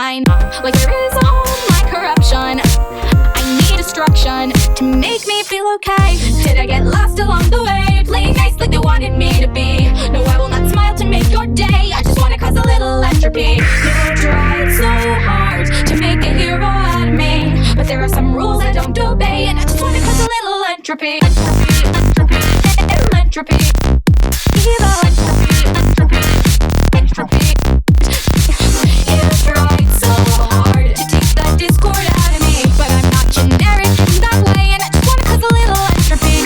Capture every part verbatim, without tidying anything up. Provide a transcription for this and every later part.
mind, like there is all my corruption. I need destruction to make me feel okay. Did I get lost along the way, playing nice like they wanted me to be? No, I will not smile to make your day, I just wanna cause a little entropy. You tried so hard to make a hero out of me, but there are some rules I don't obey, and I just wanna cause a little entropy. Entropy, entropy, entropy. Evil entropy, entropy, entropy. You tried so hard to take the discord out of me, but I'm not generic in that way, and I just wanna cause a little entropy.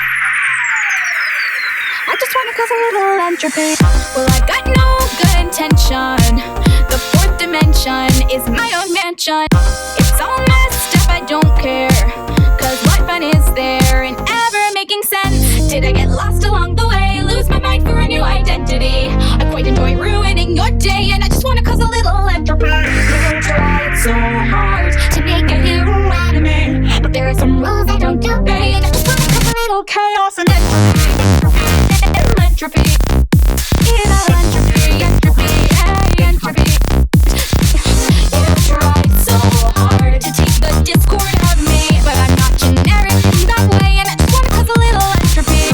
I just wanna cause a little entropy. Well, I got no good intention. The fourth dimension is my own mansion. It's all messed up, I don't care, cause what fun is there in ever making sense? Did I get lost along the way, lose my mind for a new identity? I quite enjoy ruining your day, and I just wanna cause a little entropy. You tried so hard to make a hero out of me, but there are some rules I don't obey, and I just wanna cause a little chaos and entropy. Entropy. Evil entropy, entropy, yeah, entropy. You tried so hard to take the discord out of me, but I'm not generic in that way, and I just wanna cause a little entropy.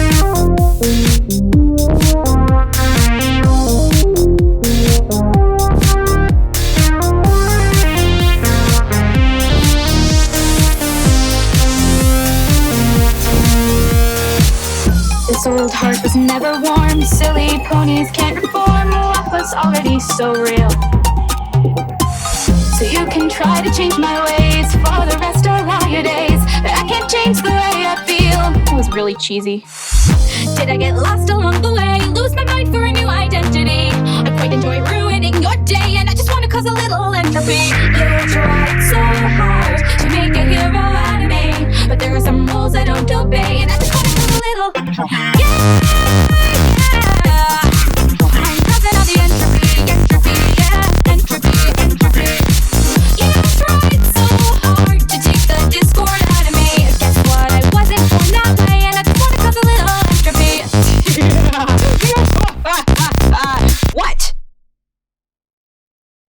This old heart was never warm, silly ponies can't reform what was already so real. So you can try to change my ways for the rest of all your days, but I can't change the way I feel. It was really cheesy. Did I get lost along the way, lose my mind for a new identity? I quite enjoy ruining your day, and I just wanna cause a little entropy. You tried so hard to make a hero out of me, but there are some rules I don't obey, and I just wanna cause a little, yeah.